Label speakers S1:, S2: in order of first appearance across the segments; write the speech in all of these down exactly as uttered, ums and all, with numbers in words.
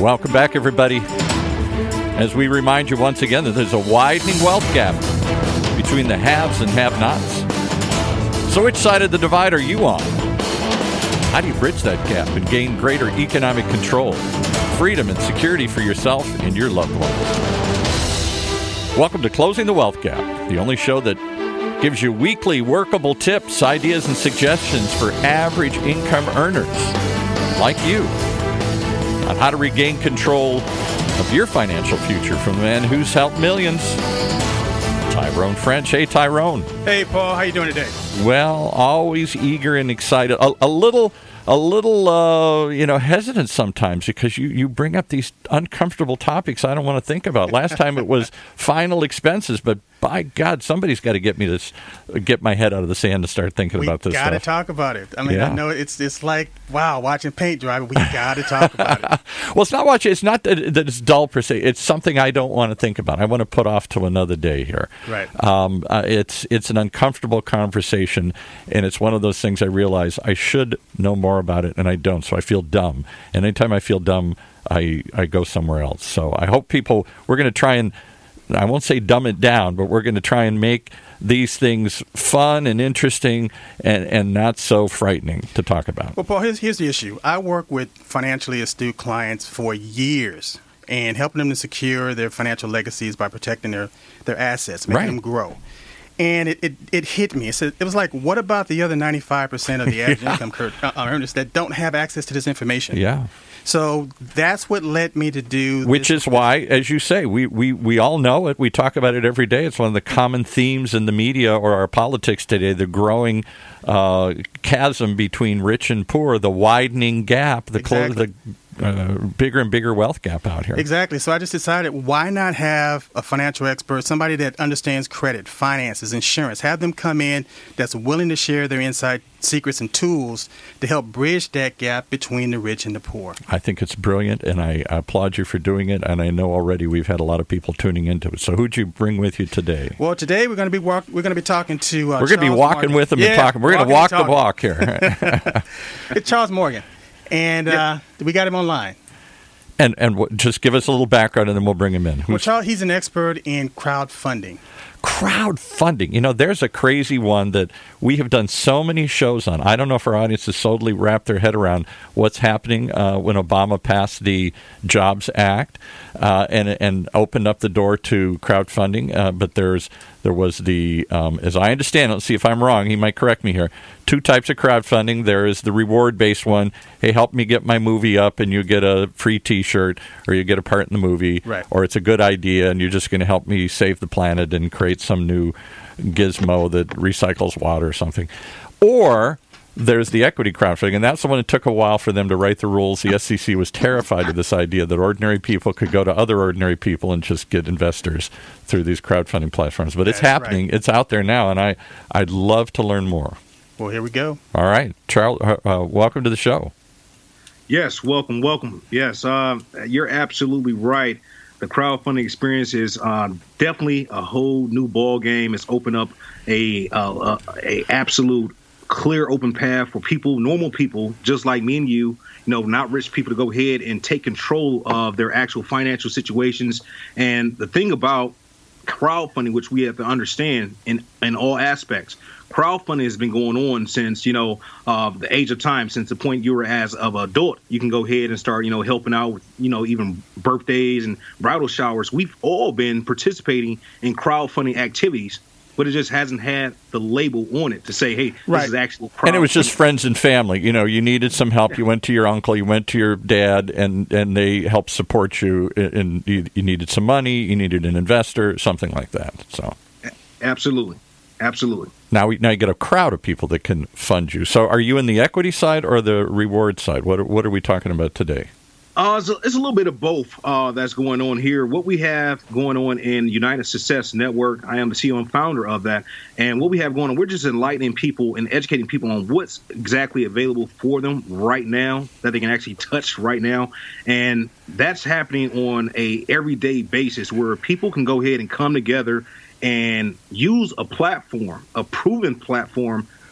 S1: Welcome back, everybody. As we remind you once again that there's a widening wealth gap between the haves and have-nots. So which side of the divide are you on? How do you bridge that gap and gain greater economic control, freedom, and security for yourself and your loved ones? Welcome to Closing the Wealth Gap, the only show that gives you weekly workable tips, ideas, and suggestions for average income earners like you on how to regain control of your financial future from the man who's helped millions, Tyrone French. Hey, Tyrone.
S2: Hey, Paul. How you doing today?
S1: Well, always eager and excited. A, a little, a little, uh, you know, hesitant sometimes because you, you bring up these uncomfortable topics I don't want to think about. Last time it was final expenses, but by God, somebody's got to get me this, get my head out of the sand to start thinking
S2: we
S1: about this
S2: gotta
S1: stuff.
S2: talk about it. I mean,
S1: Yeah.
S2: I know it's it's like, wow, watching paint dry, but we got to talk about it.
S1: Well, it's not watching. It's not that, that it's dull per se. It's something I don't want to think about. I want to put off to another day here.
S2: Right.
S1: Um, uh, it's it's an uncomfortable conversation, and it's one of those things I realize I should know more about it, and I don't. So I feel dumb. And anytime I feel dumb, I I go somewhere else. So I hope people. We're going to try and. I won't say dumb it down, but we're going to try and make these things fun and interesting and, and not so frightening to talk about.
S2: Well, Paul, here's, here's the issue. I work with financially astute clients for years and helping them to secure their financial legacies by protecting their, their assets, making
S1: Right.
S2: them grow. And it, it, it hit me. It, said, it was like, what about the other ninety-five percent of the average
S1: Yeah.
S2: income cur- uh, earners that don't have access to this information?
S1: Yeah.
S2: So that's what led me to do
S1: Which
S2: this.
S1: is why, as you say, we, we, we all know it. We talk about it every day. It's one of the common themes in the media or our politics today, the growing uh, chasm between rich and poor, the widening gap, the,
S2: Exactly.
S1: clo- the uh, bigger and bigger wealth gap out here.
S2: Exactly. So I just decided, why not have a financial expert, somebody that understands credit, finances, insurance, have them come in that's willing to share their inside secrets and tools to help bridge that gap between the rich and the poor.
S1: I think it's brilliant, and I applaud you for doing it, and I know already we've had a lot of people tuning into it. So who'd you bring with you today?
S2: Well, today we're going to be walk- we're going to be talking to uh,
S1: We're going to be
S2: Charles
S1: walking
S2: Morgan.
S1: with them
S2: yeah,
S1: and talking. We're going to
S2: walking
S1: walk
S2: and
S1: the
S2: talking.
S1: walk here.
S2: It's Charles Morgan, and uh, we got him online.
S1: and and w- just give us a little background, and then we'll bring him in.
S2: Well,
S1: Who's
S2: Charles, he's an expert in crowdfunding.
S1: crowdfunding? You know, there's a crazy one that we have done so many shows on. I don't know if our audience has totally wrapped their head around what's happening uh, when Obama passed the Jobs Act uh, and and opened up the door to crowdfunding. Uh, but there's there was the, um, as I understand it, let's see if I'm wrong, he might correct me here, two types of crowdfunding. There is the reward-based one. Hey, help me get my movie up, and you get a free T-shirt, or you get a part in the movie,
S2: Right.
S1: or it's a good idea, and you're just going to help me save the planet and create some new gizmo that recycles water or something. Or there's the equity crowdfunding, and that's the one that took a while for them to write the rules. The S E C was terrified of this idea that ordinary people could go to other ordinary people and just get investors through these crowdfunding platforms. But it's
S2: That's
S1: happening.
S2: right.
S1: It's out there now, and I, I'd love to learn more.
S2: Well, here we go.
S1: All right. Charles, uh, uh, welcome to the show.
S3: Yes, welcome, welcome. Yes, uh, you're absolutely right. The crowdfunding experience is uh, definitely a whole new ball game. It's opened up a, uh, a absolute clear, open path for people, normal people, just like me and you, you know, not rich people, to go ahead and take control of their actual financial situations. And the thing about crowdfunding, which we have to understand in in all aspects, crowdfunding has been going on since, you know, uh, the age of time, since the point you were as of an adult. You can go ahead and start, you know, helping out with, you know, even birthdays and bridal showers. We've all been participating in crowdfunding activities, but it just hasn't had the label on it to say, hey, this
S2: Right.
S3: is actually crowdfunding.
S1: And it was just friends and family. You know, you needed some help. You went to your uncle, you went to your dad, and, and they helped support you. And you, you needed some money, you needed an investor, something like that. So
S3: Absolutely. Absolutely.
S1: now, we, now you get a crowd of people that can fund you. So are you in the equity side or the reward side? What are, what are we talking about today?
S3: Uh, it's, a, it's a little bit of both uh, that's going on here. What we have going on in United Success Network, I am the C E O and founder of that. And what we have going on, we're just enlightening people and educating people on what's exactly available for them right now, that they can actually touch right now. And that's happening on a everyday basis where people can go ahead and come together and use a platform, a proven platform,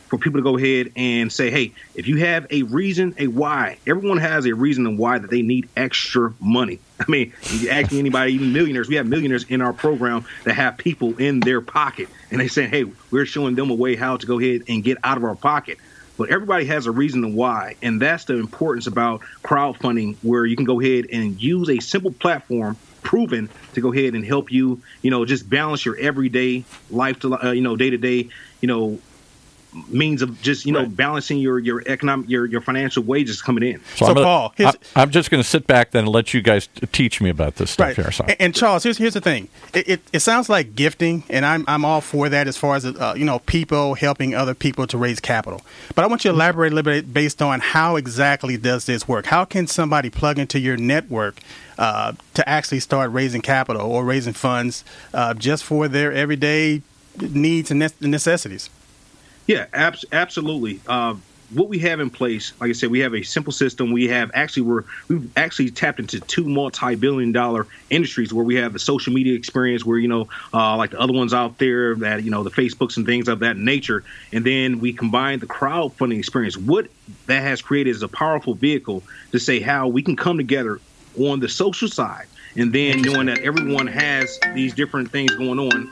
S3: for people to go ahead and say, hey, if you have a reason, a why, everyone has a reason and why that they need extra money. I mean, you ask anybody, even millionaires, we have millionaires in our program that have people in their pocket, and they say, hey, we're showing them a way how to go ahead and get out of our pocket. But everybody has a reason and why, and that's the importance about crowdfunding, where you can go ahead and use a simple platform proven to go ahead and help you, you know, just balance your everyday life to, uh, you know, day to day, you know, means of just, you know, right. balancing your, your economic, your, your financial wages coming in.
S1: So,
S2: so
S1: I'm gonna,
S2: Paul,
S1: I, I'm just going to sit back then and let you guys teach me about this stuff
S2: right.
S1: here. So.
S2: And, and Charles, here's here's the thing. It, it it sounds like gifting, and I'm I'm all for that as far as uh, you know, people helping other people to raise capital. But I want you to elaborate a little bit based on how exactly does this work? How can somebody plug into your network uh, to actually start raising capital or raising funds uh, just for their everyday needs and necessities?
S3: Yeah, abs- absolutely. Uh, what we have in place, like I said, we have a simple system. We have actually we're we've actually tapped into two multi-billion dollar industries where we have the social media experience, where you know, uh, like the other ones out there that you know the Facebooks and things of that nature, and then we combine the crowdfunding experience. What that has created is a powerful vehicle to say how we can come together on the social side, and then knowing that everyone has these different things going on.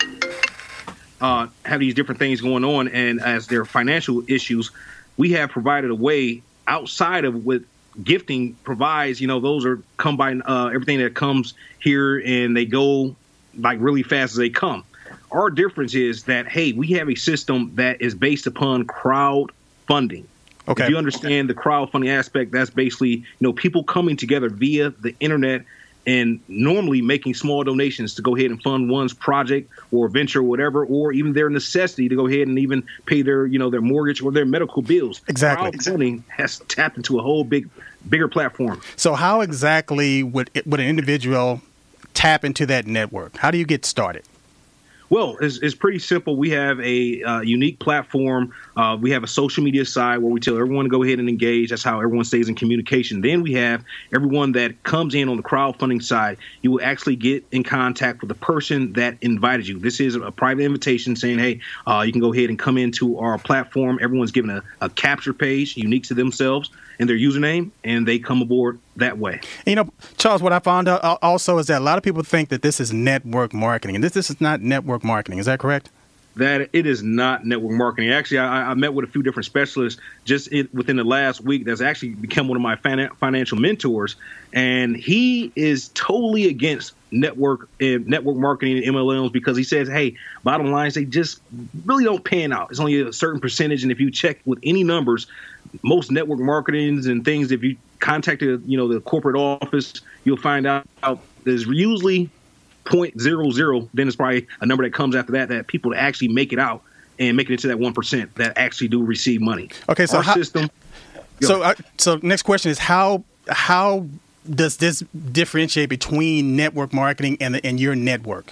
S3: Uh, have these different things going on, and as their financial issues, we have provided a way outside of what gifting provides. You know, those are come by uh, everything that comes here, and they go like really fast as they come. Our difference is that, hey, we have a system that is based upon crowdfunding. Okay. If you understand the crowdfunding aspect, that's basically, you know, people coming together via the internet and normally making small donations to go ahead and fund one's project or venture or whatever, or even their necessity to go ahead and even pay their, you know, their mortgage or their medical bills.
S2: Exactly.
S3: Crowdfunding has tapped into a whole big, bigger platform.
S2: So how exactly would would an individual tap into that network? How do you get started?
S3: Well, it's, it's pretty simple. We have a uh, unique platform. Uh, we have a social media side where we tell everyone to go ahead and engage. That's how everyone stays in communication. Then we have everyone that comes in on the crowdfunding side. You will actually get in contact with the person that invited you. This is a private invitation saying, hey, uh, you can go ahead and come into our platform. Everyone's given a, a capture page unique to themselves and their username, and they come aboard that way.
S2: You know, Charles, what I found out also is that a lot of people think that this is network marketing, and this, this is not network marketing. Is that correct?
S3: That it is not network marketing. Actually, I, I met with a few different specialists just in, within the last week that's actually become one of my fin- financial mentors, and he is totally against network uh, network marketing and M L Ms because he says, hey, bottom line is they just really don't pan out. It's only a certain percentage, and if you check with any numbers, most network marketings and things, if you contacted, you know, the corporate office, you'll find out there's usually zero point zero zero, then it's probably a number that comes after that, that people actually make it out and make it into that one percent that actually do receive money.
S2: Okay, so
S3: Our
S2: how,
S3: system.
S2: So, uh, so next question is how how does this differentiate between network marketing and the, and your network?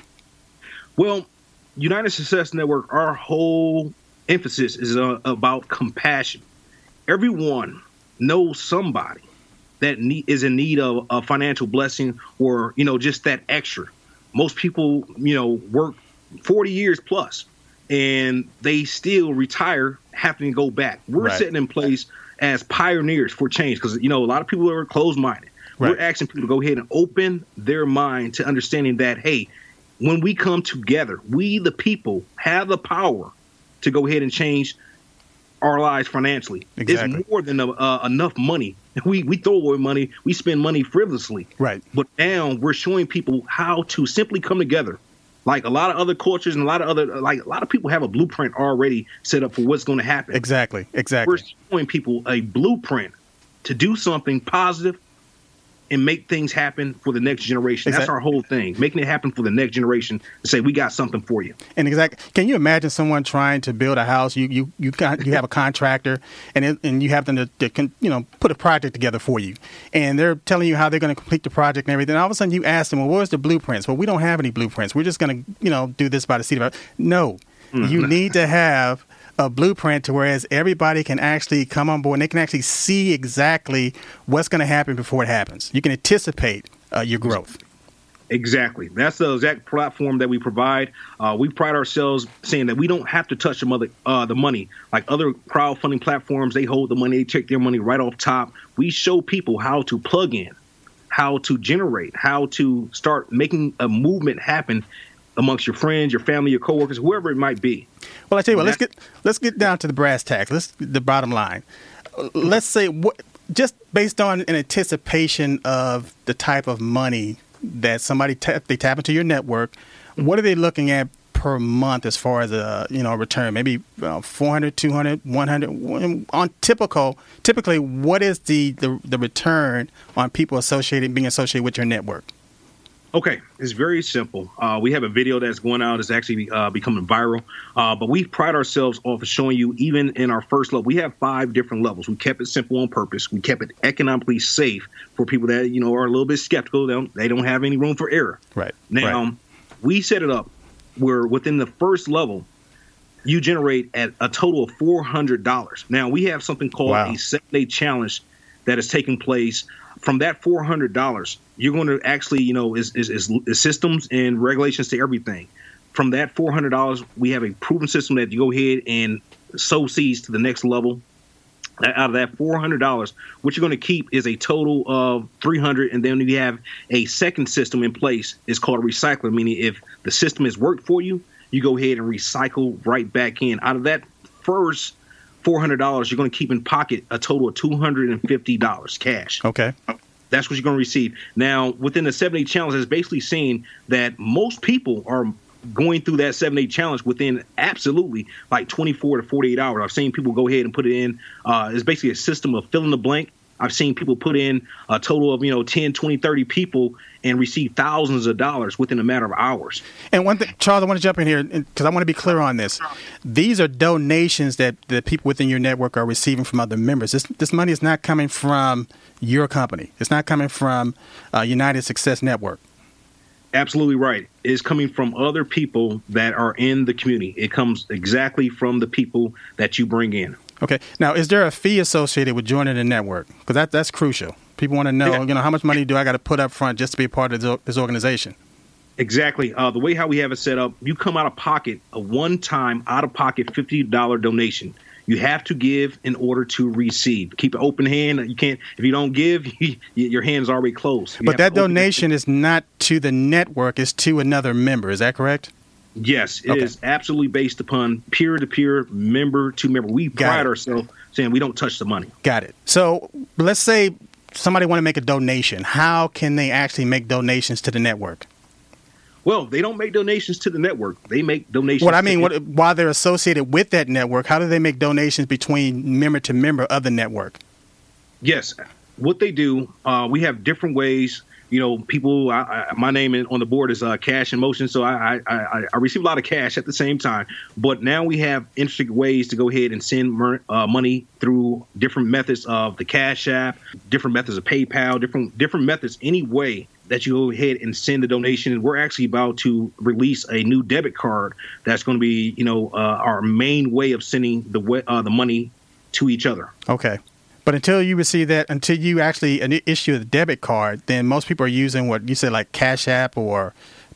S3: Well, United Success Network, our whole emphasis is uh, about compassion. Everyone knows somebody that need, is in need of a financial blessing or, you know, just that extra. Most people, you know, work forty years plus and they still retire having to go back. We're
S2: right.
S3: sitting in place as pioneers for change because, you know, a lot of people are closed-minded. Right. We're asking people to go ahead and open their mind to understanding that, hey, when we come together, we, the people, have the power to go ahead and change our lives financially.
S2: Exactly.
S3: It's more than uh, enough money. We we throw away money. We spend money frivolously.
S2: Right.
S3: But now we're showing people how to simply come together. Like a lot of other cultures and a lot of other, like a lot of people have a blueprint already set up for what's going to happen.
S2: Exactly. Exactly.
S3: We're showing people a blueprint to do something positive and make things happen for the next generation. Exactly. That's our whole thing, making it happen for the next generation to say, we got something for you.
S2: And exactly, can you imagine someone trying to build a house? You you you got, you have a contractor, and it, and you have them to, to you know put a project together for you, and they're telling you how they're going to complete the project and everything. All of a sudden, you ask them, well, where's the blueprints? Well, we don't have any blueprints. We're just going to you know do this by the seat of our. No, mm-hmm. You need to have a blueprint to whereas everybody can actually come on board and they can actually see exactly what's going to happen before it happens. You can anticipate uh, your growth.
S3: Exactly. That's the exact platform that we provide. Uh, we pride ourselves saying that we don't have to touch the, mother, uh, the money. Like other crowdfunding platforms, they hold the money, they take their money right off top. We show people how to plug in, how to generate, how to start making a movement happen amongst your friends, your family, your coworkers, whoever it might be.
S2: Well, I tell you what, let's get let's get down to the brass tacks. Let's the bottom line. Let's say what, just based on an anticipation of the type of money that somebody tap, they tap into your network, what are they looking at per month as far as a you know return? Maybe uh, four hundred, two hundred, one hundred on typical. Typically, what is the, the the return on people associated being associated with your network?
S3: Okay, it's very simple. Uh, we have a video that's going out. It's actually uh, becoming viral. Uh, but we pride ourselves off of showing you, even in our first level, we have five different levels. We kept it simple on purpose. We kept it economically safe for people that, you know, are a little bit skeptical. They don't, they don't have any room for error.
S2: Right.
S3: Now,
S2: right.
S3: we set it up where within the first level, you generate at a total of four hundred dollars. Now, we have something called wow. a seven-day challenge that is taking place. From that four hundred dollars, you're going to actually, you know, is, is, is, is systems and regulations to everything. From that four hundred dollars, we have a proven system that you go ahead and sow seeds to the next level. Out of that four hundred dollars, what you're going to keep is a total of three hundred dollars. And then you have a second system in place. It's called a recycler, meaning if the system has worked for you, you go ahead and recycle right back in. Out of that first four hundred dollars, you're going to keep in pocket a total of two hundred fifty dollars cash.
S2: Okay.
S3: That's what you're going to receive. Now, within the seven-day challenge, it's basically saying that most people are going through that seven-day challenge within absolutely like twenty-four to forty-eight hours. I've seen people go ahead and put it in. Uh, it's basically a system of fill in the blank. I've seen people put in a total of, you know, ten, twenty, thirty people and receive thousands of dollars within a matter of hours.
S2: And one thing, Charles, I want to jump in here because I want to be clear on this. These are donations that the people within your network are receiving from other members. This, this money is not coming from your company. It's not coming from uh, United Success Network.
S3: Absolutely right. It's coming from other people that are in the community. It comes exactly from the people that you bring in.
S2: Okay. Now, is there a fee associated with joining the network? Because that, that's crucial. People want to know, yeah. you know, how much money do I got to put up front just to be a part of this, this organization?
S3: Exactly. Uh, the way how we have it set up, you come out of pocket, a one-time out-of-pocket fifty dollars donation. You have to give in order to receive. Keep an open hand. You can't, if you don't give, you, your hand's already closed. You
S2: but that donation is not to the network, it's to another member. Is that correct?
S3: Yes, it
S2: okay.
S3: is absolutely based upon peer-to-peer, member-to-member. We pride ourselves saying we don't touch the money.
S2: Got it. So let's say somebody want to make a donation. How can they actually make donations to the network?
S3: Well, they don't make donations to the network. They make donations.
S2: What I mean, what, while they're associated with that network, how do they make donations between member to member of the network?
S3: Yes. What they do, uh, we have different ways. You know, people, I, I, my name on the board is uh, Cash in Motion, so I, I, I receive a lot of cash at the same time. But now we have interesting ways to go ahead and send mer- uh, money through different methods of the Cash App, different methods of PayPal, different different methods, any way that you go ahead and send the donation. We're actually about to release a new debit card that's going to be, you know, uh, our main way of sending the way, uh, the money to each other.
S2: Okay. But until you receive that, until you actually issue a debit card, then most people are using what you said, like Cash App or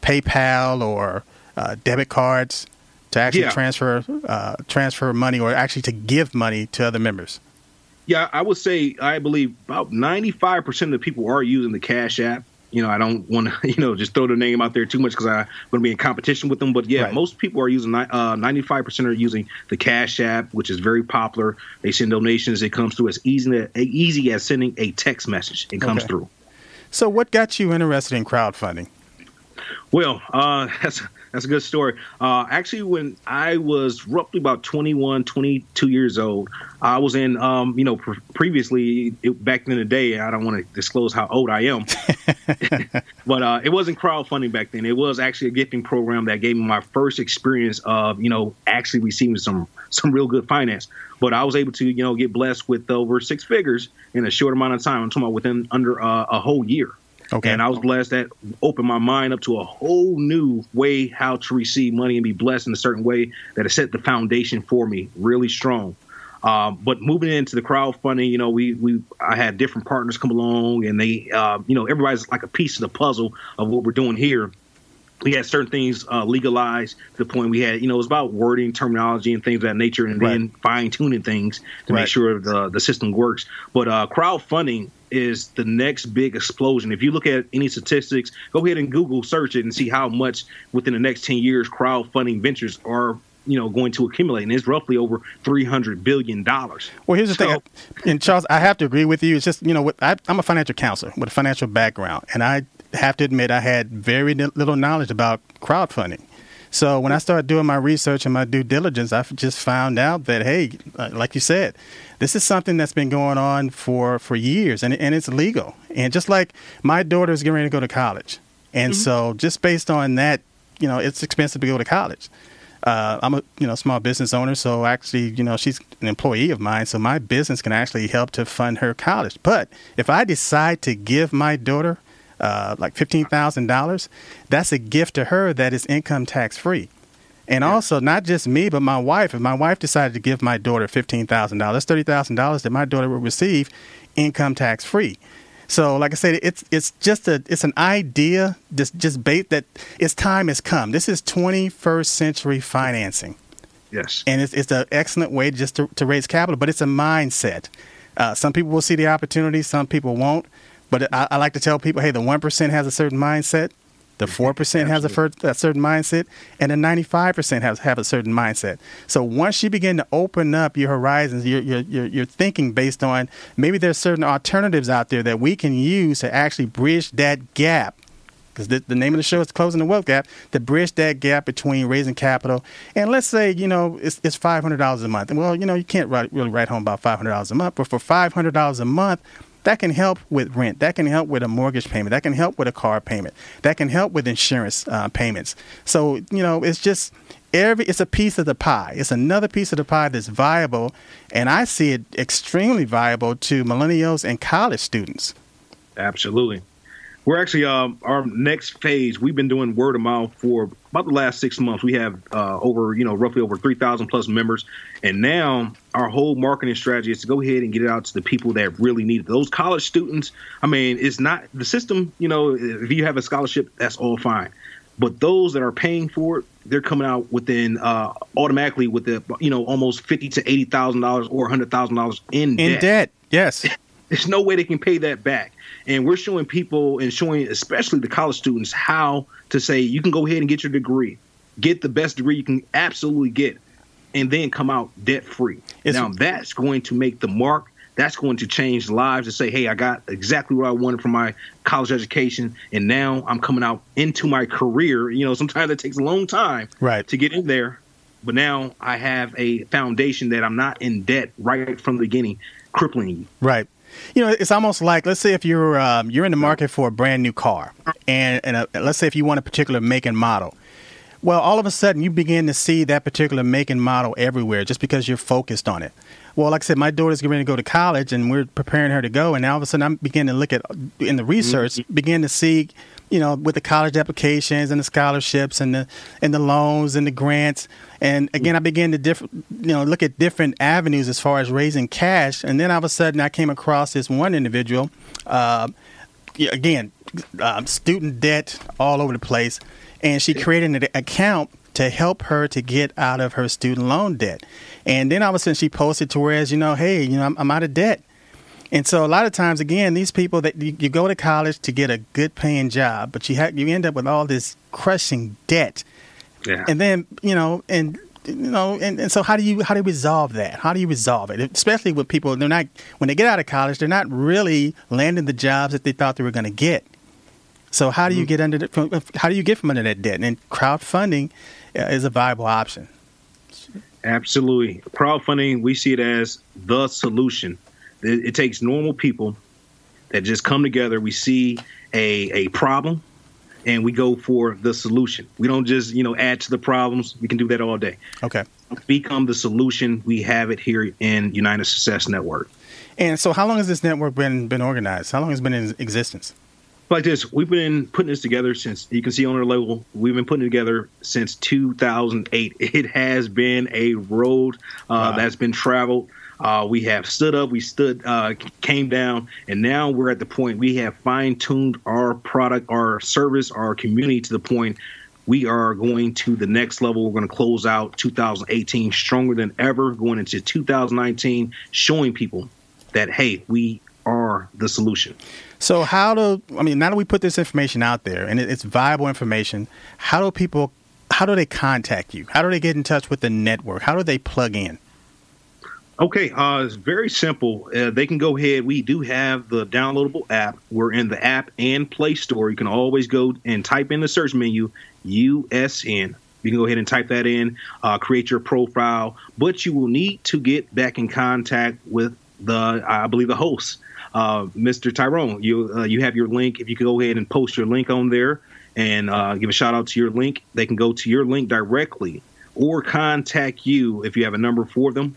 S2: PayPal or uh, debit cards to actually
S3: yeah.
S2: transfer uh, transfer money or actually to give money to other members.
S3: Yeah, I would say I believe about ninety-five percent of the people are using the Cash App. You know, I don't want to, you know, just throw their name out there too much because I'm going to be in competition with them. But, yeah, right. most people are using, uh, ninety-five percent are using the Cash App, which is very popular. They send donations. It comes through as easy, as easy as sending a text message. It comes okay. through.
S2: So what got you interested in crowdfunding?
S3: Well, uh, that's that's a good story. Uh, actually, when I was roughly about twenty-one, twenty-two years old, I was in, um, you know, pre- previously it, back in the day. I don't want to disclose how old I am, but uh, it wasn't crowdfunding back then. It was actually a gifting program that gave me my first experience of, you know, actually receiving some some real good finance. But I was able to, you know, get blessed with over six figures in a short amount of time. I'm talking about within under uh, a whole year. Okay. And I was blessed that opened my mind up to a whole new way how to receive money and be blessed in a certain way that has set the foundation for me really strong. Um, but moving into the crowdfunding, you know, we we I had different partners come along, and they, uh, you know, everybody's like a piece of the puzzle of what we're doing here. We had certain things uh, legalized to the point we had, you know, it was about wording, terminology, and things of that nature, and right. then fine tuning things to right. make sure the the system works. But uh, crowdfunding is the next big explosion. If you look at any statistics, go ahead and Google search it and see how much within the next ten years crowdfunding ventures are, you know, going to accumulate, and it's roughly over three hundred billion dollars.
S2: Well, here's the
S3: so,
S2: thing, and Charles, I have to agree with you. It's just, you know, with, I, I'm a financial counselor with a financial background, and I have to admit I had very little knowledge about crowdfunding. So when I started doing my research and my due diligence, I just found out that, hey, like you said, this is something that's been going on for, for years, and, and it's legal. And just like my daughter is getting ready to go to college, and mm-hmm. so just based on that, you know, it's expensive to go to college. Uh, I'm a you know small business owner, so actually, you know, she's an employee of mine, so my business can actually help to fund her college. But if I decide to give my daughter uh, like fifteen thousand dollars, that's a gift to her that is income tax free. And yeah. also, not just me, but my wife. If my wife decided to give my daughter fifteen thousand dollars, that's thirty thousand dollars that my daughter will receive income tax free. So, like I said, it's it's just a it's an idea, just just bait that its time has come. This is twenty-first century financing.
S3: Yes,
S2: and it's it's an excellent way just to, to raise capital, but it's a mindset. Uh, some people will see the opportunity, some people won't. But I, I like to tell people, hey, the one percent has a certain mindset, the four percent has a, fir- a certain mindset, and the ninety-five percent has have a certain mindset. So once you begin to open up your horizons, you're, you're, you're, you're thinking based on maybe there's certain alternatives out there that we can use to actually bridge that gap. Because the, the name of the show is Closing the Wealth Gap, to bridge that gap between raising capital. And let's say, you know, it's, it's five hundred dollars a month. And, well, you know, you can't write, really write home about five hundred dollars a month. But for five hundred dollars a month, that can help with rent. That can help with a mortgage payment. That can help with a car payment. That can help with insurance uh, payments. So, you know, it's just every it's a piece of the pie. It's another piece of the pie that's viable. And I see it extremely viable to millennials and college students.
S3: Absolutely. We're actually, um, our next phase, we've been doing word of mouth for about the last six months. We have uh, over, you know, roughly over three thousand plus members. And now our whole marketing strategy is to go ahead and get it out to the people that really need it. Those college students, I mean, it's not the system, you know, if you have a scholarship, that's all fine. But those that are paying for it, they're coming out within uh, automatically with the, you know, almost fifty to eighty thousand dollars or one hundred thousand dollars in debt.
S2: In debt, yes.
S3: There's no way they can pay that back. And we're showing people and showing especially the college students how to say you can go ahead and get your degree, get the best degree you can absolutely get, and then come out debt free. It's, now, that's going to make the mark. That's going to change lives to say, hey, I got exactly what I wanted from my college education, and now I'm coming out into my career. You know, sometimes it takes a long time
S2: right.
S3: to get in there. But now I have a foundation that I'm not in debt right from the beginning, crippling you.
S2: Right. You know, it's almost like, let's say if you're um, you're in the market for a brand new car, and, and a, let's say if you want a particular make and model. Well, all of a sudden you begin to see that particular make and model everywhere just because you're focused on it. Well, like I said, my daughter's getting ready to go to college, and we're preparing her to go. And now all of a sudden I'm beginning to look at, in the research, mm-hmm. begin to see, you know, with the college applications and the scholarships and the and the loans and the grants. And again, I began to diff- you know, look at different avenues as far as raising cash. And then all of a sudden I came across this one individual, uh, again, uh, student debt all over the place. And she created an account to help her to get out of her student loan debt. And then all of a sudden she posted to whereas, you know, hey, you know, I'm, I'm out of debt. And so a lot of times, again, these people that you, you go to college to get a good paying job, but you ha- you end up with all this crushing debt.
S3: Yeah.
S2: And then, you know, and you know, and, and so how do you how do you resolve that? How do you resolve it? Especially with people, they're not when they get out of college, they're not really landing the jobs that they thought they were going to get. So how do you get under the, how do you get from under that debt? And crowdfunding is a viable option.
S3: Absolutely. Crowdfunding, we see it as the solution. It, it takes normal people that just come together. We see a a problem and we go for the solution. We don't just, you know, add to the problems. We can do that all day.
S2: Okay.
S3: Become the solution. We have it here in United Success Network.
S2: And so how long has this network been been organized? How long has it been in existence?
S3: Like this, we've been putting this together since, you can see on our logo, we've been putting it together since two thousand eight. It has been a road uh, wow. that's been traveled. Uh, we have stood up, we stood, uh, came down, and now we're at the point we have fine-tuned our product, our service, our community to the point we are going to the next level. We're going to close out two thousand eighteen stronger than ever, going into two thousand nineteen, showing people that, hey, we are the solution.
S2: So how do, I mean, now that we put this information out there and it's viable information, how do people, how do they contact you? How do they get in touch with the network? How do they plug in?
S3: Okay, uh, it's very simple. Uh, they can go ahead. We do have the downloadable app. We're in the app and Play Store. You can always go and type in the search menu, U S N. You can go ahead and type that in, uh, create your profile, but you will need to get back in contact with the, I believe, the host. Uh, Mister Tyrone, you uh, you have your link. If you could go ahead and post your link on there and uh, give a shout out to your link, they can go to your link directly or contact you if you have a number for them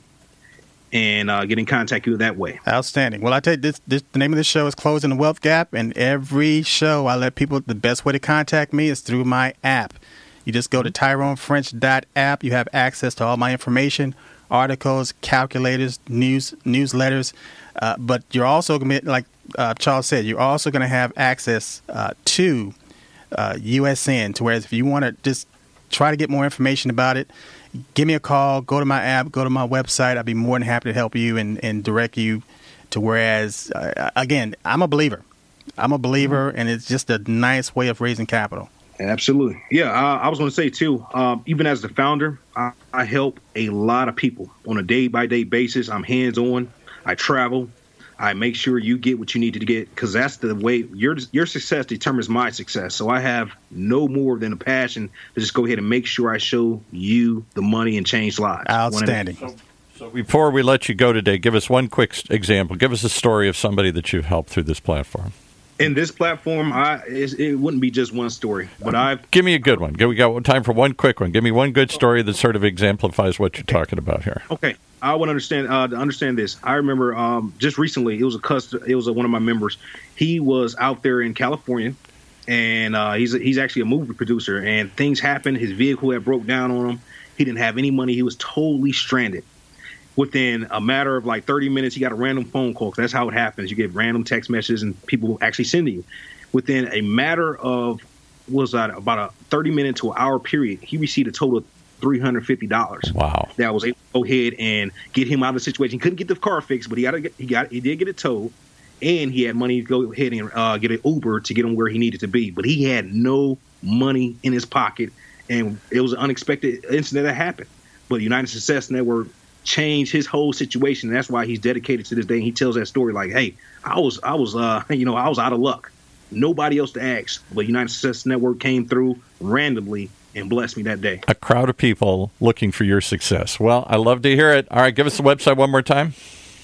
S3: and uh, get in contact with you that way.
S2: Outstanding. Well, I tell you, this, this, the name of this show is Closing the Wealth Gap, and every show I let people, the best way to contact me is through my app. You just go to tyrone french dot app. You have access to all my information, articles, calculators, news, newsletters. Uh, but you're also going to, like uh, Charles said, you're also going to have access uh, to uh, U S N. To whereas if you want to just try to get more information about it, give me a call, go to my app, go to my website. I'd be more than happy to help you and, and direct you to whereas, uh, again, I'm a believer. I'm a believer, and it's just a nice way of raising capital.
S3: Absolutely. Yeah, uh, I was going to say, too, um, even as the founder, I, I help a lot of people on a day-by-day basis. I'm hands-on. I travel. I make sure you get what you need to get, because that's the way your your success determines my success. So I have no more than a passion to just go ahead and make sure I show you the money and change lives.
S2: Outstanding.
S1: So, so before we let you go today, give us one quick example. Give us a story of somebody that you've helped through this platform.
S3: In this platform, I it, it wouldn't be just one story, but I've
S1: give me a good one. We got time for one quick one. Give me one good story that sort of exemplifies what you're talking about here.
S3: Okay, I want to understand uh, to understand this. I remember um, just recently, it was a cust- it was a, one of my members. He was out there in California, and uh, he's a, he's actually a movie producer. And things happened. His vehicle had broke down on him. He didn't have any money. He was totally stranded. Within a matter of like thirty minutes, he got a random phone call. 'Cause that's how it happens. You get random text messages and people actually send you. Within a matter of, was that about a thirty minute to an hour period, he received a total of three hundred fifty dollars.
S1: Wow.
S3: That was able to go ahead and get him out of the situation. He couldn't get the car fixed, but he got he got he did get it towed, and he had money to go ahead and uh, get an Uber to get him where he needed to be. But he had no money in his pocket, and it was an unexpected incident that happened. But the United Success Network changed his whole situation. And that's why he's dedicated to this day. And he tells that story like, hey, I was, I was, uh, you know, I was out of luck. Nobody else to ask, but United Success Network came through randomly and blessed me that day.
S1: A crowd of people looking for your success. Well, I love to hear it. All right, give us the website one more time.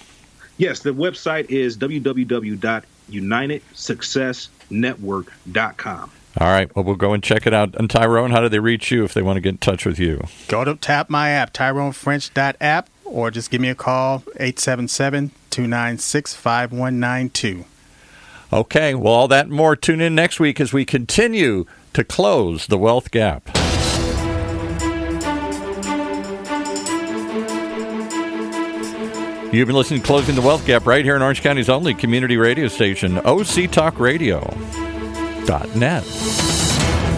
S3: Yes, the website is w w w dot united success network dot com.
S1: All right, well, we'll go and check it out. And Tyrone, how do they reach you if they want to get in touch with you?
S2: Go to tap my app, tyrone french dot app, or just give me a call, eight seven seven, two nine six, five one nine two.
S1: Okay, well, all that and more. Tune in next week as we continue to close the wealth gap. You've been listening to Closing the Wealth Gap right here in Orange County's only community radio station, O C Talk Radio dot net.